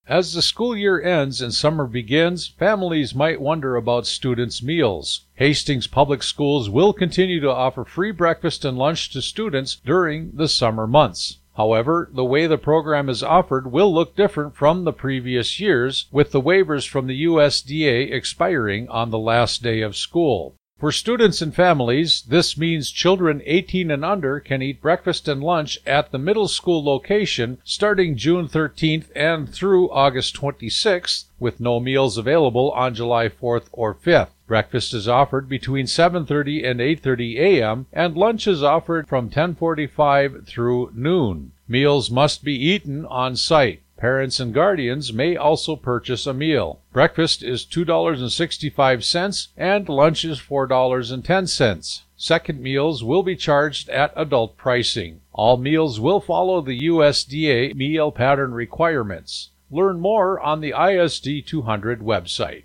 As the school year ends and summer begins, families might wonder about students' meals. Hastings Public Schools will continue to offer free breakfast and lunch to students during the summer months. However, the way the program is offered will look different from the previous years, with the waivers from the USDA expiring on the last day of school. For students and families, this means children 18 and under can eat breakfast and lunch at the middle school location starting June 13th and through August 26th, with no meals available on July 4th or 5th. Breakfast is offered between 7:30 and 8:30 a.m., and lunch is offered from 10:45 through noon. Meals must be eaten on site. Parents and guardians may also purchase a meal. Breakfast is $2.65 and lunch is $4.10. Second meals will be charged at adult pricing. All meals will follow the USDA meal pattern requirements. Learn more on the ISD 200 website.